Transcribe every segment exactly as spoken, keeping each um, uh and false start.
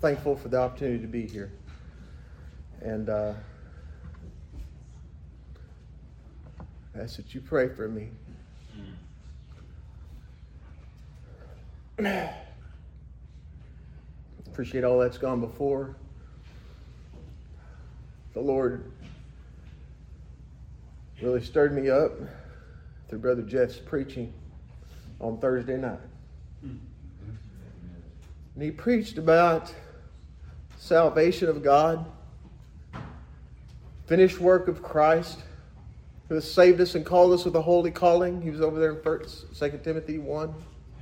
thankful for the opportunity to be here. And uh, I ask that you pray for me. Appreciate all that's gone before. The Lord really stirred me up through Brother Jeff's preaching on Thursday night. And he preached about salvation of God, finished work of Christ, who has saved us and called us with a holy calling. He was over there in First, Second Timothy one.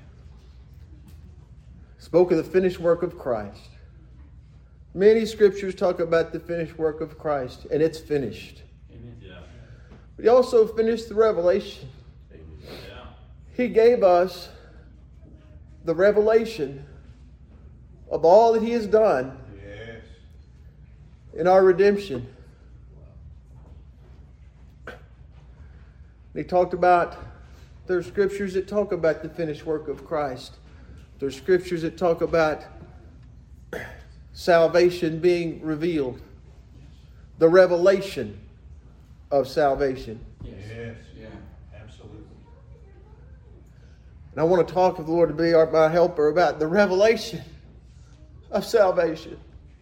Spoke of the finished work of Christ. Many scriptures talk about the finished work of Christ, and it's finished. Amen. Yeah. But he also finished the revelation. Yeah. He gave us the revelation of all that he has done yes. in our redemption. He talked about, there's scriptures that talk about the finished work of Christ. There's scriptures that talk about salvation being revealed. The revelation of salvation. Yes, yeah, absolutely. And I want to talk with the Lord to be our, my helper about the revelation of salvation.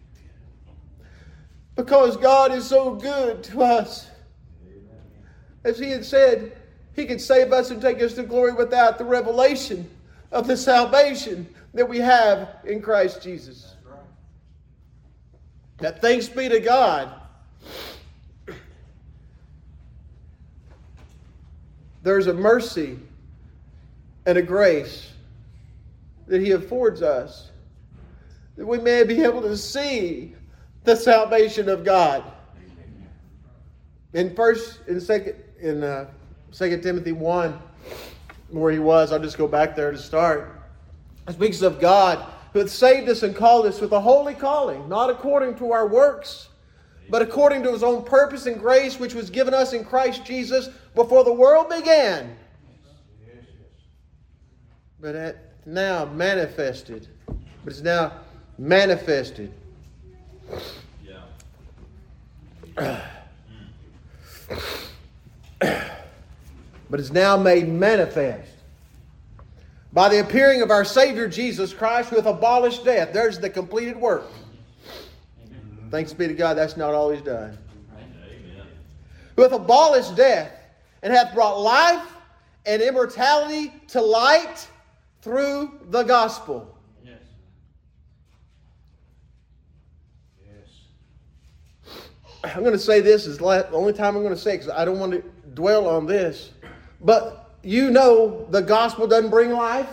Because God is so good to us. As he had said, he can save us and take us to glory without the revelation of the salvation that we have in Christ Jesus. That's right. That thanks be to God, there's a mercy and a grace that he affords us, that we may be able to see the salvation of God. In first, in second, in uh, Second Timothy one, where he was, I'll just go back there to start. It speaks of God who hath saved us and called us with a holy calling, not according to our works, but according to his own purpose and grace, which was given us in Christ Jesus before the world began. But at now manifested. But it's now manifested. Yeah. But is now made manifest by the appearing of our Savior Jesus Christ, who hath abolished death. There's the completed work. Amen. Thanks be to God, that's not all he's done. Amen. Who hath abolished death, and hath brought life and immortality to light through the gospel. Yes. Yes. I'm going to say this is the only time I'm going to say it, because I don't want to dwell on this. But you know the gospel doesn't bring life.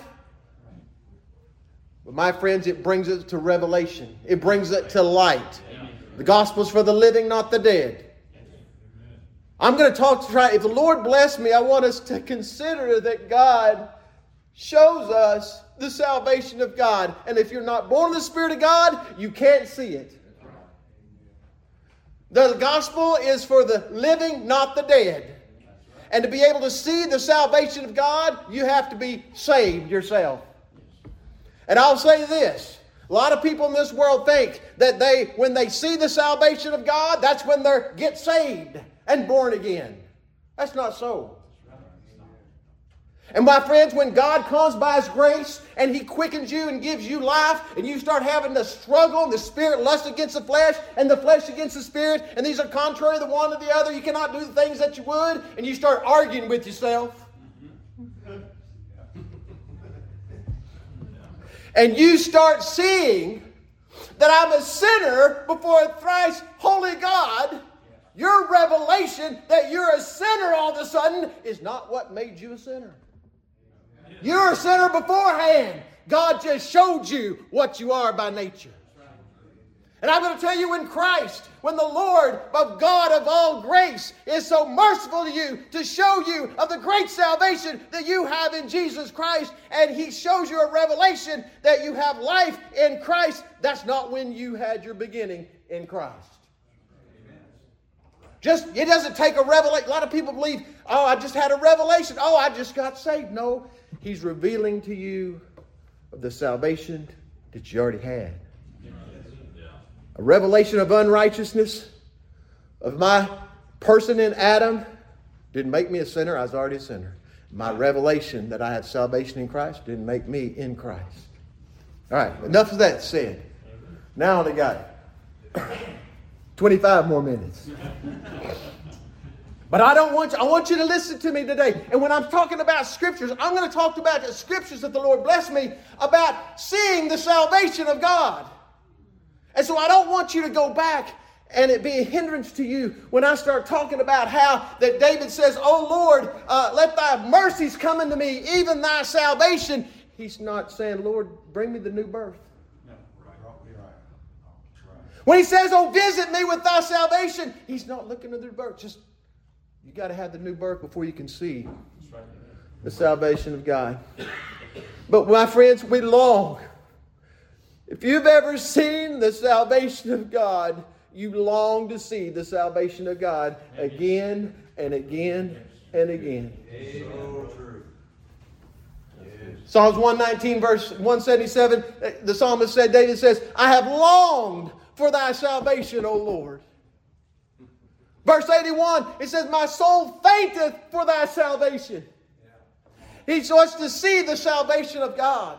But my friends, it brings it to revelation. It brings it to light. The gospel is for the living, not the dead. I'm going to talk to try. If the Lord bless me, I want us to consider that God shows us the salvation of God. And if you're not born of the Spirit of God, you can't see it. The gospel is for the living, not the dead. And to be able to see the salvation of God, you have to be saved yourself. And I'll say this. A lot of people in this world think that they, when they see the salvation of God, that's when they get saved and born again. That's not so. And my friends, when God comes by his grace and he quickens you and gives you life, and you start having the struggle, and the spirit lusts against the flesh and the flesh against the spirit, and these are contrary the one to the other, you cannot do the things that you would, and you start arguing with yourself. And you start seeing that I'm a sinner before a thrice holy God. Your revelation that you're a sinner all of a sudden is not what made you a sinner. You're a sinner beforehand. God just showed you what you are by nature. And I'm going to tell you, when Christ, when the Lord of God of all grace is so merciful to you to show you of the great salvation that you have in Jesus Christ, and he shows you a revelation that you have life in Christ, that's not when you had your beginning in Christ. Just, it doesn't take a revelation. A lot of people believe, oh, I just had a revelation. Oh, I just got saved. No, he's revealing to you of the salvation that you already had. A revelation of unrighteousness of my person in Adam didn't make me a sinner. I was already a sinner. My revelation that I had salvation in Christ didn't make me in Christ. All right, enough of that said. Now I only got twenty-five more minutes. But I don't want you, I want you to listen to me today. And when I'm talking about scriptures, I'm going to talk about the scriptures that the Lord blessed me about seeing the salvation of God. And so I don't want you to go back and it be a hindrance to you when I start talking about how that David says, "Oh Lord, uh, let thy mercies come unto me, even thy salvation." He's not saying, "Lord, bring me the new birth." No, right, right, right. When he says, "Oh, visit me with thy salvation," he's not looking at the new birth. Just, you got to have the new birth before you can see the salvation of God. But my friends, we long. If you've ever seen the salvation of God, you long to see the salvation of God again and again and again. So true. Psalms one nineteen, verse one seventy-seven, the psalmist said, David says, "I have longed for thy salvation, O Lord." Verse eighty-one, it says, "My soul fainteth for thy salvation." He wants to see the salvation of God.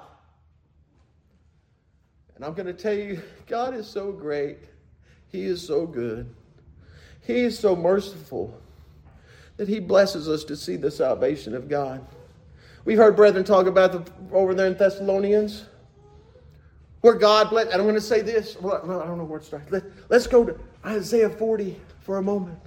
And I'm going to tell you, God is so great. He is so good. He is so merciful that He blesses us to see the salvation of God. We've heard brethren talk about the over there in Thessalonians, where God blessed. And I'm going to say this. Well, I don't know where to start. Let, let's go to Isaiah forty for a moment.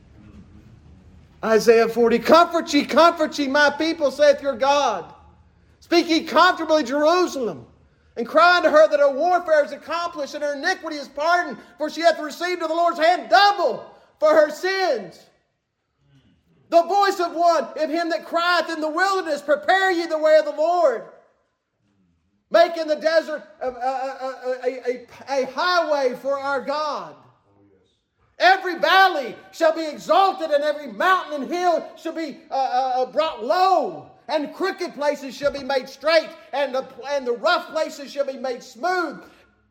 Isaiah forty. "Comfort ye, comfort ye, my people, saith your God. Speak ye comfortably, Jerusalem. And cry unto her that her warfare is accomplished and her iniquity is pardoned, for she hath received of the Lord's hand double for her sins. The voice of one, of him that crieth in the wilderness, prepare ye the way of the Lord. Make in the desert a, a, a, a, a highway for our God. Every valley shall be exalted, and every mountain and hill shall be uh, uh, brought low. And crooked places shall be made straight, and the, and the rough places shall be made smooth.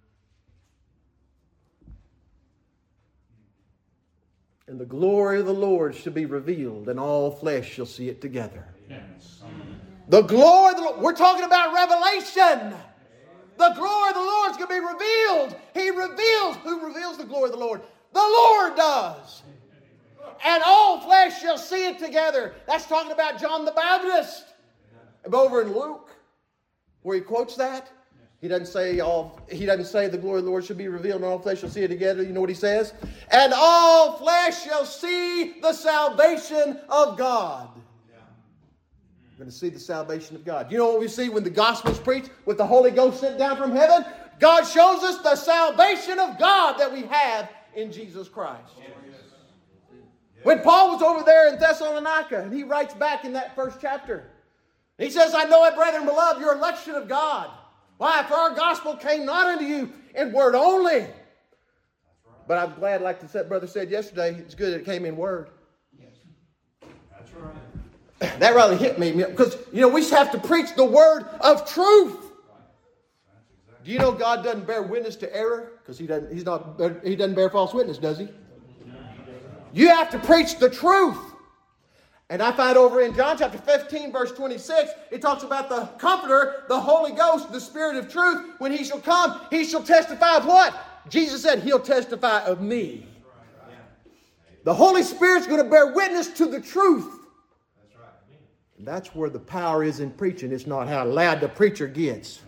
And the glory of the Lord shall be revealed, and all flesh shall see it together." Yes. The glory of the Lord. We're talking about revelation. The glory of the Lord is going to be revealed. He reveals. Who reveals the glory of the Lord? The Lord does. And all flesh shall see it together. That's talking about John the Baptist. Over in Luke, where he quotes that, he doesn't say all. He doesn't say the glory of the Lord shall be revealed, and all flesh shall see it together. You know what he says? "And all flesh shall see the salvation of God." We're going to see the salvation of God. You know what we see when the gospel is preached, with the Holy Ghost sent down from heaven? God shows us the salvation of God that we have in Jesus Christ. When Paul was over there in Thessalonica, and he writes back in that first chapter, he says, "I know it, brethren beloved, your election of God. Why? For our gospel came not unto you in word only." But I'm glad, like the brother said yesterday, it's good that it came in word. That's right. That really hit me, because, you know, we have to preach the word of truth. Do you know God doesn't bear witness to error? Because he doesn't, he's not, he doesn't bear false witness, does he? You have to preach the truth. And I find over in John chapter fifteen, verse twenty-six, it talks about the Comforter, the Holy Ghost, the Spirit of truth. When He shall come, He shall testify of what? Jesus said, He'll testify of me. The Holy Spirit's going to bear witness to the truth. And that's where the power is in preaching. It's not how loud the preacher gets.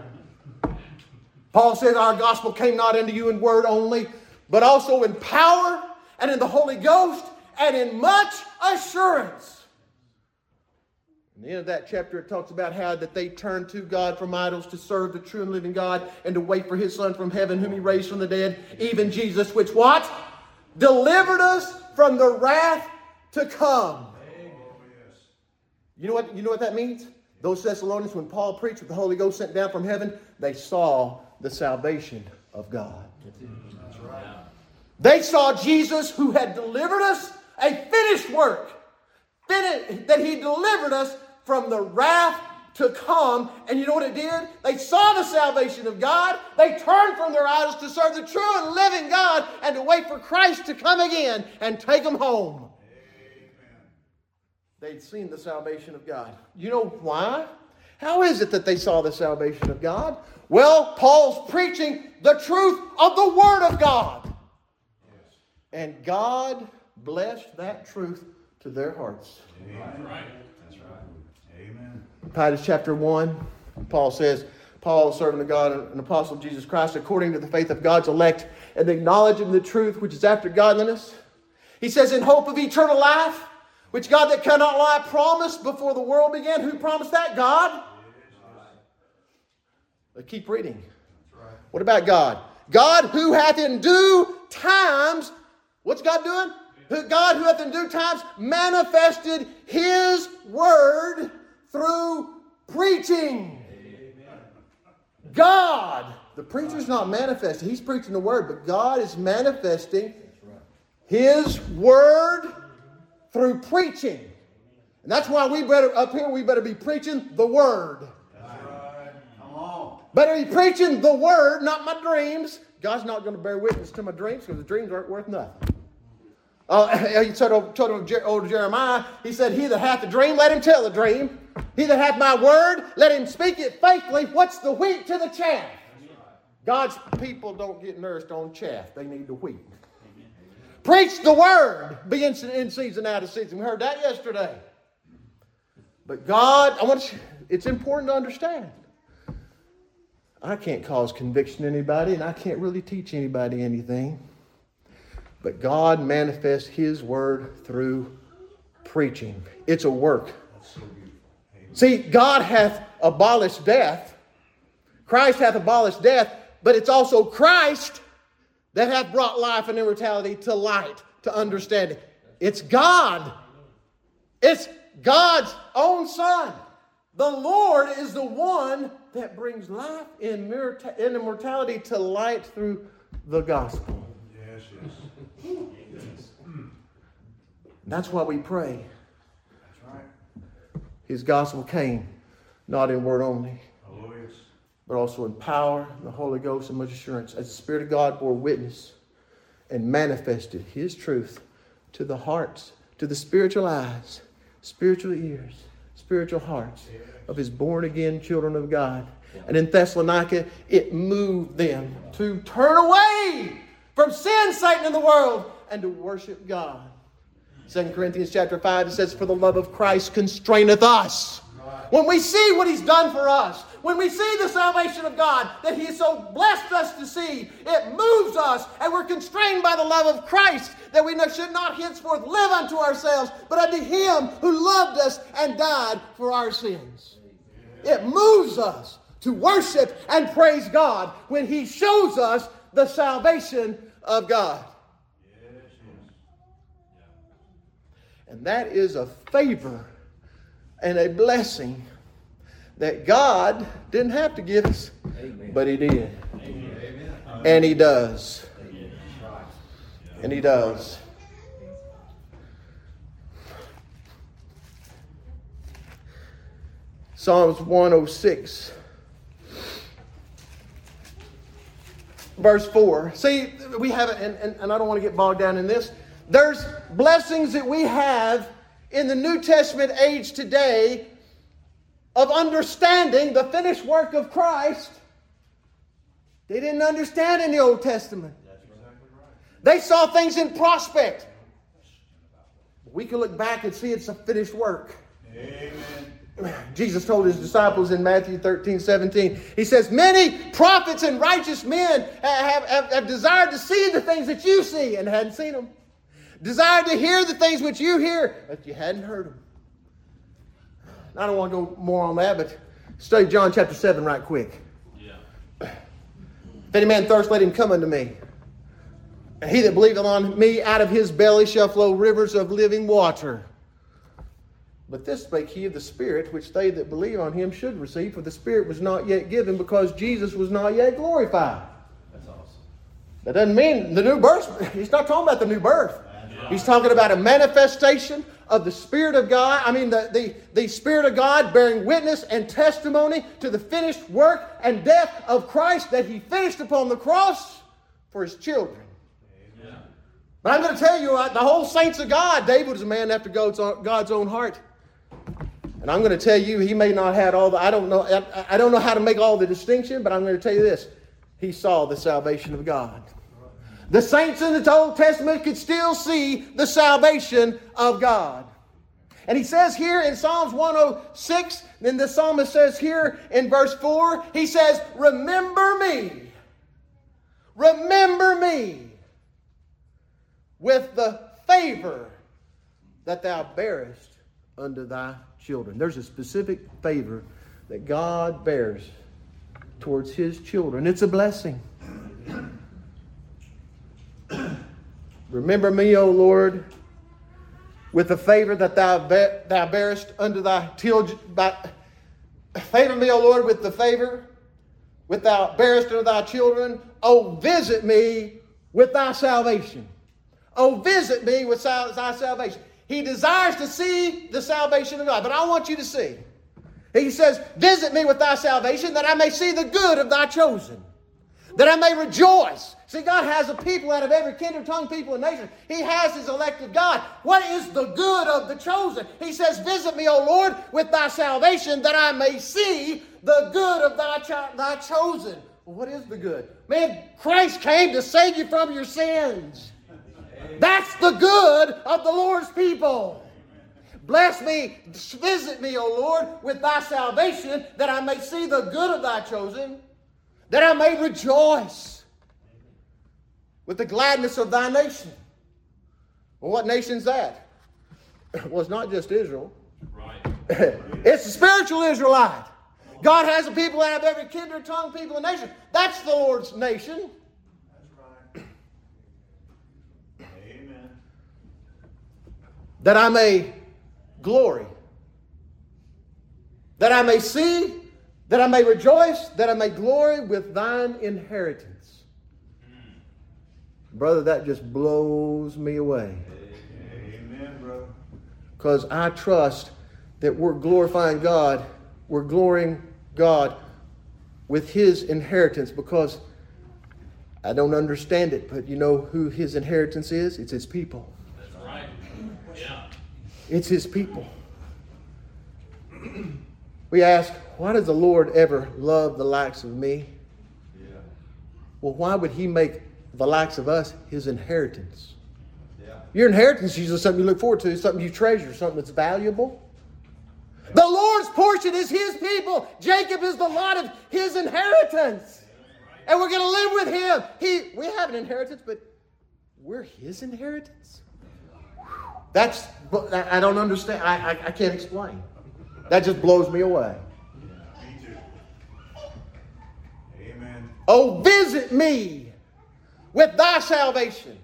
Paul says, our gospel came not unto you in word only, but also in power and in the Holy Ghost and in much assurance. In the end of that chapter, it talks about how that they turned to God from idols to serve the true and living God and to wait for His Son from heaven, whom He raised from the dead, even Jesus, which what? Delivered us from the wrath to come. You know what, you know what that means? Those Thessalonians, when Paul preached with the Holy Ghost sent down from heaven, they saw the salvation of God. That's right. They saw Jesus, who had delivered us, a finished work. That He delivered us from the wrath to come. And you know what it did? They saw the salvation of God. They turned from their idols to serve the true and living God and to wait for Christ to come again and take them home. Amen. They'd seen the salvation of God. You know why? How is it that they saw the salvation of God? Well, Paul's preaching the truth of the Word of God. Yes. And God blessed that truth to their hearts. Amen. Right. That's right. Amen. Titus chapter one, Paul says, Paul, servant of God, an apostle of Jesus Christ, according to the faith of God's elect, and acknowledging the truth which is after godliness. He says, in hope of eternal life, which God that cannot lie promised before the world began. Who promised that? God. But keep reading. What about God? God who hath in due times, what's God doing? Who, God who hath in due times manifested His word through preaching. Amen. God, the preacher's not manifesting. He's preaching the word, but God is manifesting His word through preaching. And that's why we better, up here, we better be preaching the word. Better be preaching the word, not my dreams. God's not going to bear witness to my dreams because the dreams aren't worth nothing. Uh, he told, told old Jeremiah, he said, he that hath a dream, let him tell the dream. He that hath my word, let him speak it faithfully. What's the wheat to the chaff? God's people don't get nourished on chaff. They need the wheat. Preach the word. Be in, in season, out of season. We heard that yesterday. But God, I want you, it's important to understand. I can't cause conviction to anybody, and I can't really teach anybody anything. But God manifests His word through preaching. It's a work. So See, God hath abolished death. Christ hath abolished death, but it's also Christ that hath brought life and immortality to light, to understanding. It's God. It's God's own Son. The Lord is the one that brings life and immortality to light through the gospel. Yes, yes. That's why we pray. That's right. His gospel came not in word only, Oh, yes. but also in power, and the Holy Ghost, and much assurance, as the Spirit of God bore witness and manifested His truth to the hearts, to the spiritual eyes, spiritual ears, spiritual hearts of His born-again children of God. And in Thessalonica, it moved them to turn away from sin, Satan, and the world, and to worship God. Second Corinthians chapter five, it says, for the love of Christ constraineth us. When we see what He's done for us, when we see the salvation of God that He has so blessed us to see, it moves us, and we're constrained by the love of Christ, that we should not henceforth live unto ourselves, but unto Him who loved us and died for our sins. It moves us to worship and praise God when He shows us the salvation of God. And that is a favor and a blessing that God didn't have to give us, Amen. But He did. Amen. And He does. Amen. And He does. Psalms one oh six, verse four. See, we have it, and, and, and I don't want to get bogged down in this. There's blessings that we have in the New Testament age today of understanding the finished work of Christ. They didn't understand in the Old Testament. That's exactly right. They saw things in prospect. We can look back and see it's a finished work. Amen. Jesus told His disciples in Matthew thirteen seventeen, He says, many prophets and righteous men have, have, have desired to see the things that you see and hadn't seen them. Desired to hear the things which you hear, but you hadn't heard them. I don't want to go more on that, but study John chapter seven right quick. Yeah. If any man thirst, let him come unto me. And he that believeth on me, out of his belly shall flow rivers of living water. But this spake he of the Spirit, which they that believe on Him should receive, for the Spirit was not yet given, because Jesus was not yet glorified. That's awesome. That doesn't mean the new birth. He's not talking about the new birth. He's talking about a manifestation of of the Spirit of God, I mean the, the, the Spirit of God bearing witness and testimony to the finished work and death of Christ that He finished upon the cross for His children. Amen. But I'm going to tell you, the whole saints of God, David was a man after God's own, God's own heart. And I'm going to tell you, he may not have all the, I don't know, I, I don't know how to make all the distinction, but I'm going to tell you this. He saw the salvation of God. The saints in the Old Testament could still see the salvation of God. And he says here in Psalms one oh six, then the psalmist says here in verse four, he says, remember me. Remember me with the favor that thou bearest unto thy children. There's a specific favor that God bears towards His children. It's a blessing. Remember me, O Lord, with the favor that thou, be- thou bearest unto thy children. Favor me, O Lord, with the favor which thou bearest unto thy children. O visit me with thy salvation. O visit me with thy salvation. He desires to see the salvation of God. But I want you to see. He says, visit me with thy salvation, that I may see the good of thy chosen. That I may rejoice. See, God has a people out of every kindred, tongue, people, and nation. He has His elected God. What is the good of the chosen? He says, visit me, O Lord, with thy salvation, that I may see the good of thy, cho- thy chosen. Well, what is the good? Man, Christ came to save you from your sins. That's the good of the Lord's people. Bless me, visit me, O Lord, with thy salvation, that I may see the good of thy chosen, that I may rejoice with the gladness of thy nation. Well, what nation's that? Well, it's not just Israel. Right. It's the spiritual Israelite. God has a people out of every kindred, tongue, people, and nation. That's the Lord's nation. That I may glory, that I may see, that I may rejoice, that I may glory with thine inheritance. Brother, that just blows me away. Amen, brother. Because I trust that we're glorifying God, we're glorying God with His inheritance, because I don't understand it, but you know who His inheritance is? It's His people. Yeah. It's His people. We ask, why does the Lord ever love the likes of me? Yeah. Well, why would He make the likes of us His inheritance? Yeah. Your inheritance is usually something you look forward to, something you treasure, something that's valuable. Yeah. The Lord's portion is His people. Jacob is the lot of His inheritance. Yeah. And we're going to live with Him. He, we have an inheritance, but we're His inheritance. That's, I don't understand. I, I, I can't explain. That just blows me away. Yeah, me too. Amen. Oh, visit me with thy salvation.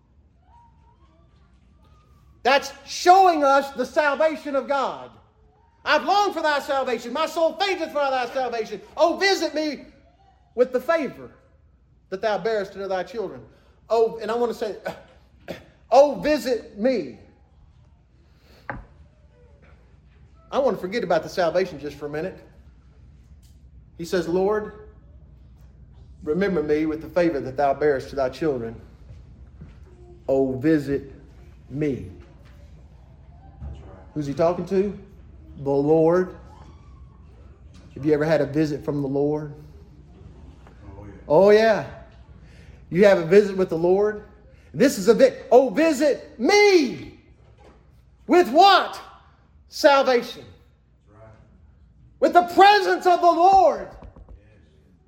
That's showing us the salvation of God. I've longed for thy salvation. My soul fainteth for thy salvation. Oh, visit me with the favor that thou bearest unto thy children. Oh, and I want to say, oh, visit me. I want to forget about the salvation just for a minute. He says, Lord, remember me with the favor that thou bearest to thy children. Oh, visit me. That's right. Who's He talking to? The Lord. Have you ever had a visit from the Lord? Oh, yeah. Oh, yeah. You have a visit with the Lord? This is a bit. Oh, visit me. With what? Salvation. That's right. With the presence of the Lord. Yes.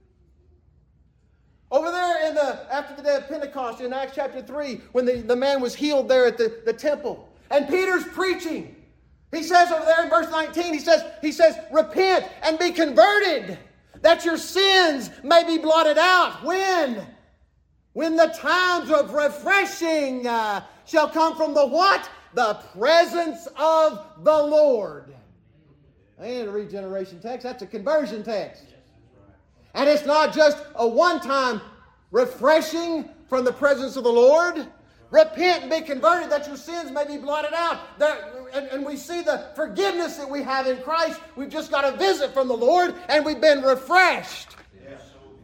Over there in the after the day of Pentecost in Acts chapter three, when the, the man was healed there at the, the temple, and Peter's preaching. He says over there in verse nineteen, he says, he says, repent and be converted, that your sins may be blotted out. When? When the times of refreshing uh, shall come from the what? The presence of the Lord. That ain't a regeneration text. That's a conversion text. And it's not just a one-time refreshing from the presence of the Lord, Repent and be converted that your sins may be blotted out. There, and, and we see the forgiveness that we have in Christ. We've just got a visit from the Lord and we've been refreshed. Yes.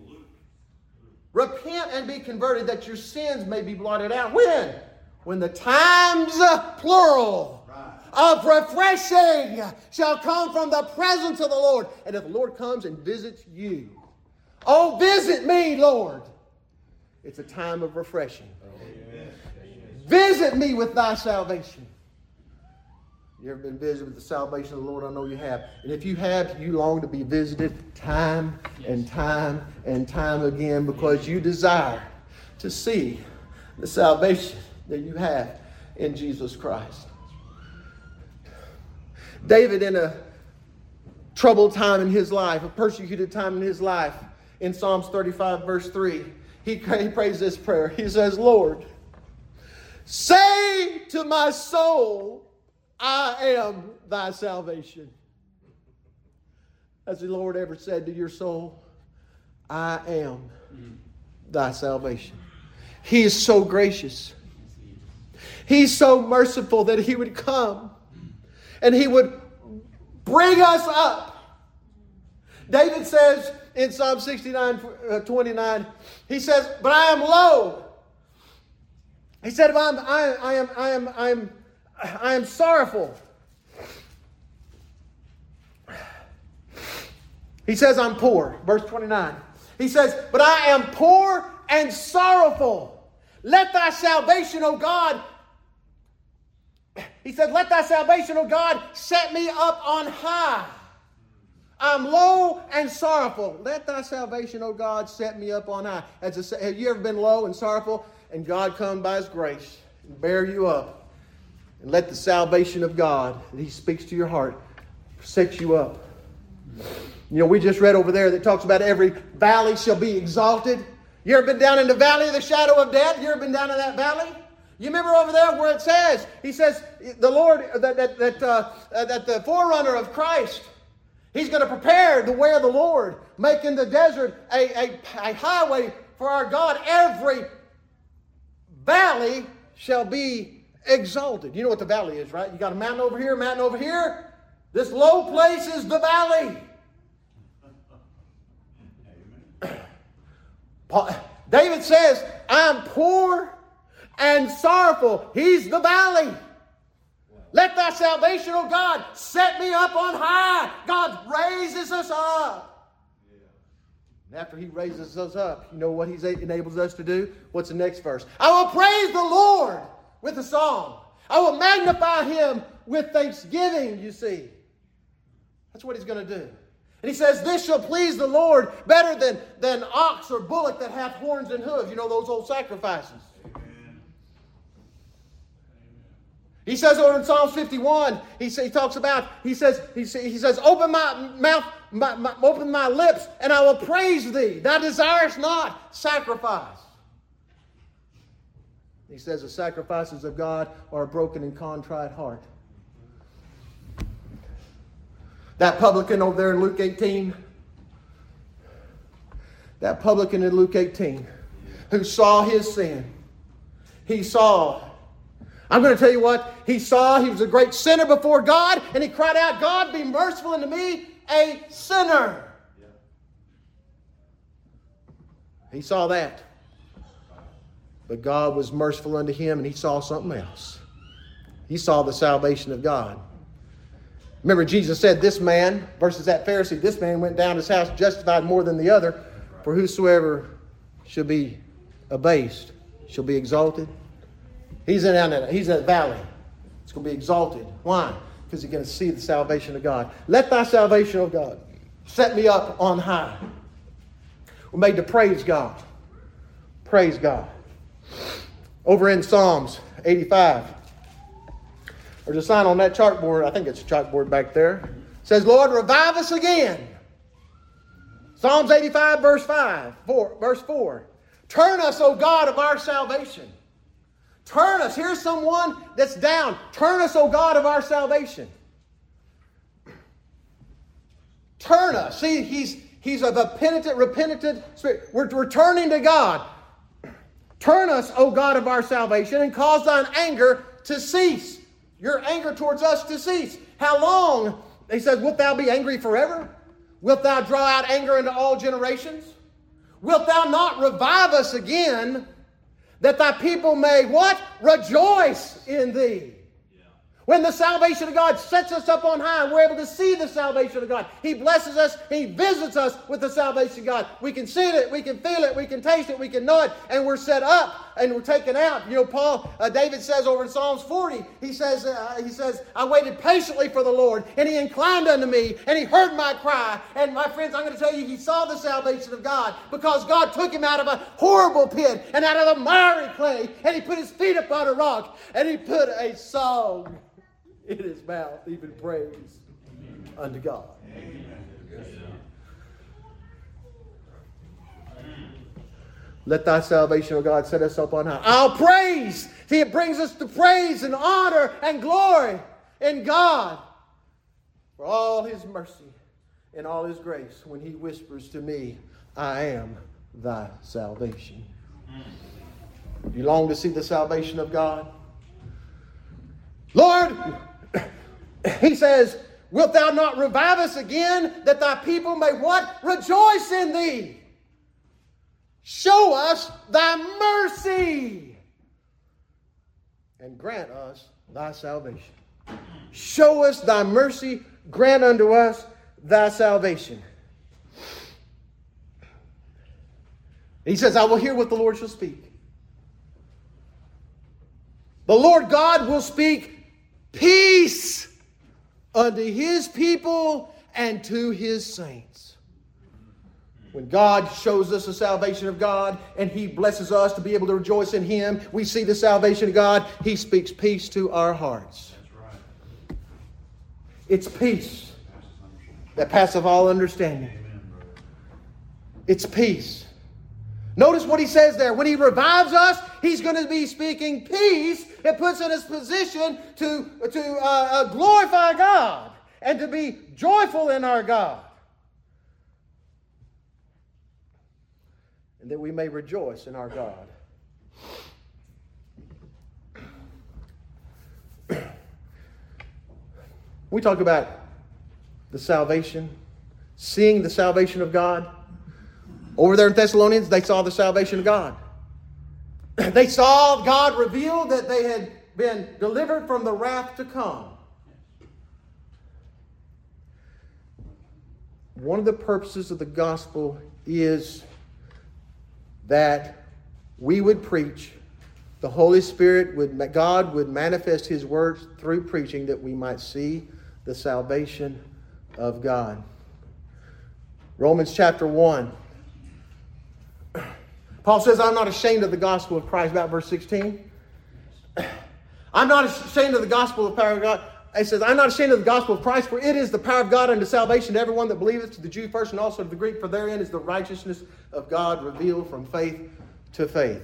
Repent and be converted that your sins may be blotted out. When? When the times, uh, plural, right, of refreshing shall come from the presence of the Lord. And if the Lord comes and visits you, oh, visit me, Lord. It's a time of refreshing. Amen. Visit me with thy salvation. You ever been visited with the salvation of the Lord? I know you have. And if you have, you long to be visited time and time and time again because you desire to see the salvation that you have in Jesus Christ. David, in a troubled time in his life, a persecuted time in his life, in Psalms thirty-five, verse three, he, he prays this prayer. He says, Lord, say to my soul, I am thy salvation. Has the Lord ever said to your soul, I am thy salvation? He is so gracious. He's so merciful that he would come and he would bring us up. David says in Psalm sixty-nine, twenty-nine, he says, but I am low. He said, I'm, I, I am, I am, I am, I am sorrowful. He says, I'm poor. Verse twenty-nine. He says, but I am poor and sorrowful. Let thy salvation, O God, he said, let thy salvation, O God, set me up on high. I'm low and sorrowful. Let thy salvation, O God, set me up on high. As a, have you ever been low and sorrowful and God come by his grace and bear you up and let the salvation of God that he speaks to your heart set you up? You know, we just read over there that talks about every valley shall be exalted. You ever been down in the valley of the shadow of death? You ever been down in that valley? You remember over there where it says, he says, the Lord, that, that, that, uh, that the forerunner of Christ, he's going to prepare the way of the Lord, making the desert a, a, a highway for our God. Every valley shall be exalted. You know what the valley is, right? You got a mountain over here, a mountain over here. This low place is the valley. David says, I'm poor and sorrowful. He's the valley. Let thy salvation, O God, set me up on high. God raises us up. And after he raises us up, you know what he enables us to do? What's the next verse? I will praise the Lord with a song. I will magnify him with thanksgiving, you see. That's what he's going to do. And he says, this shall please the Lord better than, than ox or bullock that hath horns and hooves. You know, those old sacrifices. Amen. He says over in Psalms fifty-one, he, say, he talks about, he says, he, say, he says, open my mouth, my, my, open my lips, and I will praise thee. Thou desirest not sacrifice. He says, the sacrifices of God are a broken and contrite heart. That publican over there in Luke eighteen, that publican in Luke eighteen, who saw his sin, he saw, I'm going to tell you what, he saw he was a great sinner before God, and he cried out, God, be merciful unto me, a sinner. Yeah. He saw that. But God was merciful unto him, and he saw something else. He saw the salvation of God. Remember, Jesus said, this man versus that Pharisee, this man went down to his house justified more than the other. For whosoever shall be abased shall be exalted. He's in that, he's in that valley. It's going to be exalted. Why? Because he's going to see the salvation of God. Let thy salvation, O God, set me up on high. We're made to praise God. Praise God. Over in Psalms eighty-five. There's a sign on that chalkboard. I think it's a chalkboard back there. It says, Lord, revive us again. Psalms eighty-five, verse five, four, verse four. Turn us, O God of our salvation. Turn us. Here's someone that's down. Turn us, O God of our salvation. Turn us. See, he's, he's of a penitent, repentant spirit. We're, we're turning to God. Turn us, O God of our salvation, and cause thine anger to cease. Your anger towards us to cease. How long? He says, wilt thou be angry forever? Wilt thou draw out anger into all generations? Wilt thou not revive us again, that thy people may what? Rejoice in thee. When the salvation of God sets us up on high, we're able to see the salvation of God. He blesses us. He visits us with the salvation of God. We can see it. We can feel it. We can taste it. We can know it. And we're set up and we're taken out. You know, Paul, uh, David says over in Psalms forty, he says, uh, he says, I waited patiently for the Lord, and he inclined unto me, and he heard my cry. And my friends, I'm going to tell you, he saw the salvation of God because God took him out of a horrible pit and out of the miry clay, and he put his feet upon a rock, and he put a song in his mouth, even praise unto God. Amen. Let thy salvation, O God, set us up on high. I'll praise. See, it brings us to praise and honor and glory in God for all his mercy and all his grace when he whispers to me, I am thy salvation. You long to see the salvation of God? Lord, he says, wilt thou not revive us again, that thy people may what? Rejoice in thee. Show us thy mercy and grant us thy salvation. Show us thy mercy, grant unto us thy salvation. He says, I will hear what the Lord shall speak. The Lord God will speak peace unto his people and to his saints. When God shows us the salvation of God and he blesses us to be able to rejoice in him, we see the salvation of God, he speaks peace to our hearts. That's right. It's peace that passeth all understanding. Amen, it's peace. Notice what he says there. When he revives us, he's going to be speaking peace. It puts in his position to, to uh, uh, glorify God and to be joyful in our God. And that we may rejoice in our God. We talk about the salvation, seeing the salvation of God. Over there in Thessalonians, they saw the salvation of God. They saw God reveal that they had been delivered from the wrath to come. One of the purposes of the gospel is that we would preach, the Holy Spirit would, God would manifest his words through preaching that we might see the salvation of God. Romans chapter one. Paul says, I'm not ashamed of the gospel of Christ, about verse sixteen. I'm not ashamed of the gospel of the power of God. He says, I'm not ashamed of the gospel of Christ, for it is the power of God unto salvation to everyone that believeth, to the Jew first and also to the Greek, for therein is the righteousness of God revealed from faith to faith.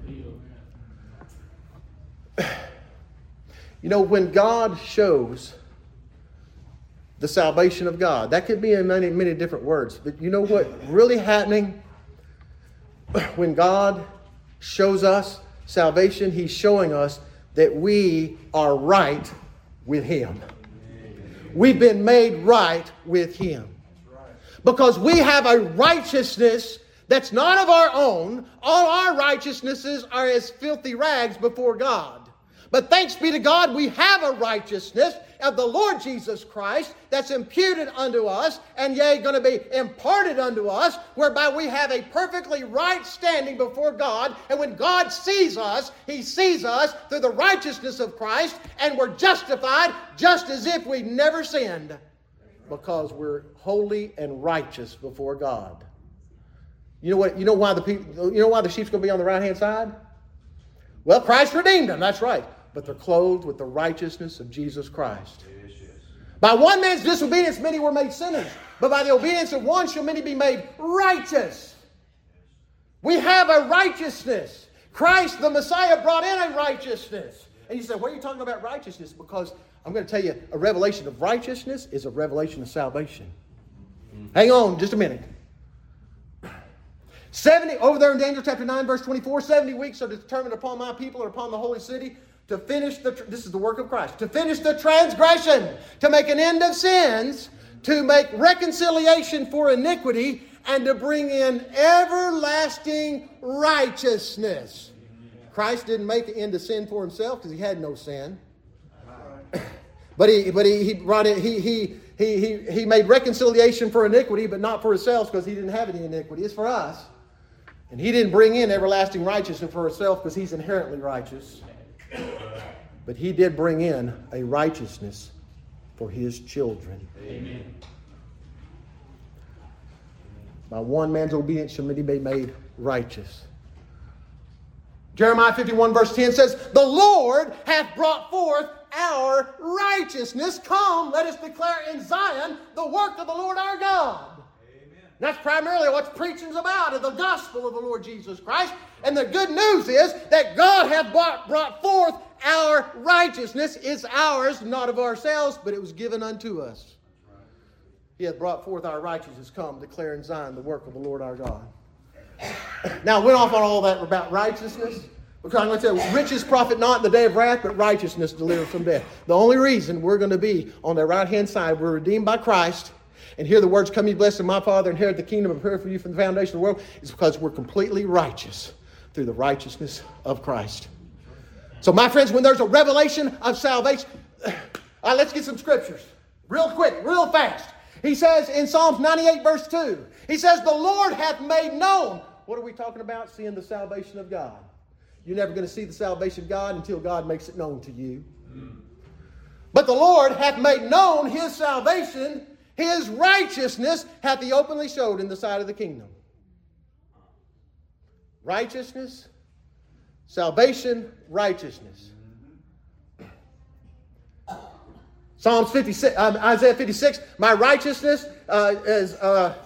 You know, when God shows the salvation of God, that could be in many, many different words, but you know what really happening? When God shows us salvation, he's showing us that we are right with him. We've been made right with him. Because we have a righteousness that's not of our own. All our righteousnesses are as filthy rags before God. But thanks be to God, we have a righteousness of the Lord Jesus Christ that's imputed unto us, and yea, going to be imparted unto us, whereby we have a perfectly right standing before God. And when God sees us, he sees us through the righteousness of Christ, and we're justified just as if we never sinned, because we're holy and righteous before God. You know what? You know why the people? You know why the sheep's going to be on the right hand side? Well, Christ redeemed them. That's right. But they're clothed with the righteousness of Jesus Christ. Yes, yes. By one man's disobedience, many were made sinners. But by the obedience of one shall many be made righteous. We have a righteousness. Christ, the Messiah, brought in a righteousness. And you say, what are you talking about righteousness? Because I'm going to tell you, a revelation of righteousness is a revelation of salvation. Mm-hmm. Hang on just a minute. seventy, over there in Daniel chapter nine, verse twenty-four, seventy weeks are determined upon my people and upon the holy city to finish the, this is the work of Christ, to finish the transgression, to make an end of sins, to make reconciliation for iniquity, and to bring in everlasting righteousness. Christ didn't make an end of sin for himself because he had no sin. But he, but he, he brought it, he, he, he, he, he made reconciliation for iniquity, but not for himself because he didn't have any iniquity. It's for us. And he didn't bring in everlasting righteousness for himself because he's inherently righteous. But he did bring in a righteousness for his children. Amen. By one man's obedience shall many be made righteous. Jeremiah fifty-one verse ten says, the Lord hath brought forth our righteousness. Come, let us declare in Zion the work of the Lord our God. Amen. That's primarily what preaching's about, is the gospel of the Lord Jesus Christ. And the good news is that God hath brought, brought forth our righteousness. It's ours, not of ourselves, but it was given unto us. He hath brought forth our righteousness. Come, declare in Zion the work of the Lord our God. Now, I went off on all that about righteousness. Because I'm going to tell you, riches profit not in the day of wrath, but righteousness delivers from death. The only reason we're going to be on the right-hand side, we're redeemed by Christ, and hear the words, come ye blessed of my Father, and inherit the kingdom and prepare for you from the foundation of the world, is because we're completely righteous through the righteousness of Christ. So, my friends, when there's a revelation of salvation, all right, let's get some scriptures. Real quick, real fast. He says in Psalms ninety-eight, verse two, he says, the Lord hath made known. What are we talking about? Seeing the salvation of God. You're never going to see the salvation of God until God makes it known to you. Mm. But the Lord hath made known his salvation, his righteousness hath he openly showed in the sight of the kingdom. Righteousness, salvation, righteousness. Psalms fifty-six, uh, Isaiah fifty-six, my righteousness uh, is... Uh,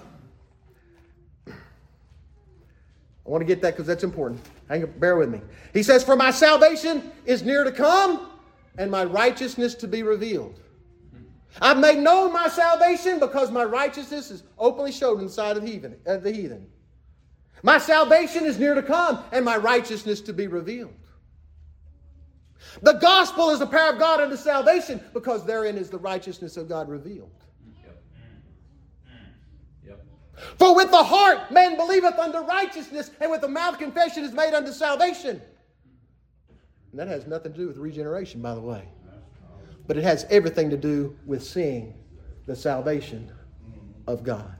I want to get that because that's important. Hang up, bear with me. He says, for my salvation is near to come, and my righteousness to be revealed. I've made known my salvation because my righteousness is openly showed in the sight of the heathen. Of the heathen. My salvation is near to come, and my righteousness to be revealed. The gospel is the power of God unto salvation, because therein is the righteousness of God revealed. For with the heart man believeth unto righteousness, and with the mouth confession is made unto salvation. And that has nothing to do with regeneration, by the way. But it has everything to do with seeing the salvation of God.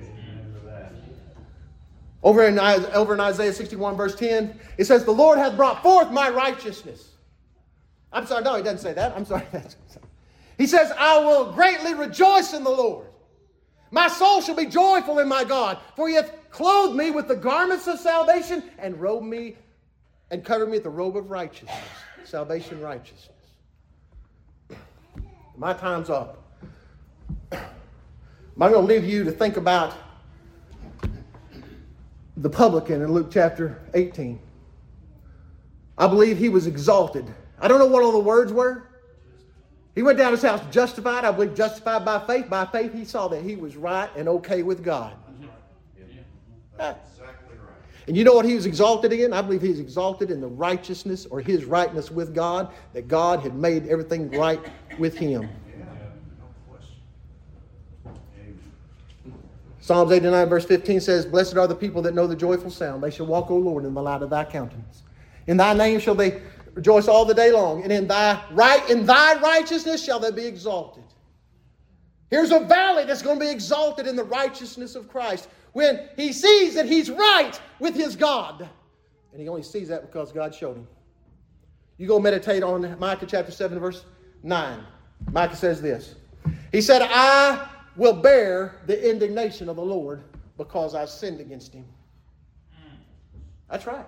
Over in, over in Isaiah sixty-one verse ten, it says, the Lord hath brought forth my righteousness. I'm sorry, no, he doesn't say that. I'm sorry. He says, I will greatly rejoice in the Lord. My soul shall be joyful in my God, for he hath clothed me with the garments of salvation and robed me and covered me with the robe of righteousness. Salvation, righteousness. My time's up. I'm going to leave you to think about the publican in Luke chapter eighteen. I believe he was exalted. I don't know what all the words were. He went down to his house justified, I believe justified by faith. By faith he saw that he was right and okay with God. That's exactly right. And you know what he was exalted in? I believe he was exalted in the righteousness or his rightness with God, that God had made everything right with him. Yeah, no question. Amen. Psalms eighty-nine verse fifteen says, blessed are the people that know the joyful sound. They shall walk, O Lord, in the light of thy countenance. In thy name shall they rejoice all the day long, and in thy right, in thy righteousness shall they be exalted. Here's a valley that's going to be exalted in the righteousness of Christ when he sees that he's right with his God. And he only sees that because God showed him. You go meditate on Micah chapter seven verse nine. Micah says this. He said, I will bear the indignation of the Lord because I sinned against him. That's right.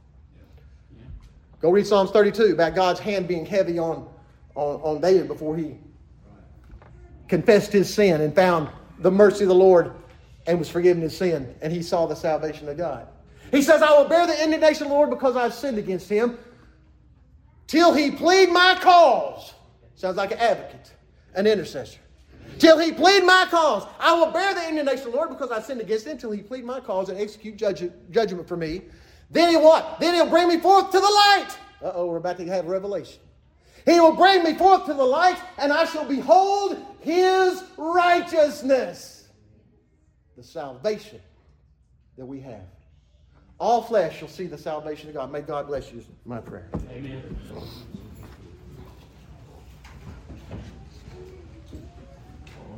Go read Psalms thirty-two about God's hand being heavy on, on, on David before he confessed his sin and found the mercy of the Lord and was forgiven his sin. And he saw the salvation of God. He says, I will bear the indignation of the Lord because I've sinned against him till he plead my cause. Sounds like an advocate, an intercessor. Till he plead my cause. I will bear the indignation of the Lord because I sinned against him until he plead my cause and execute judge, judgment for me. Then he'll what? Then he'll bring me forth to the light. Uh-oh, we're about to have revelation. He will bring me forth to the light, and I shall behold his righteousness. The salvation that we have. All flesh shall see the salvation of God. May God bless you, my prayer. Amen.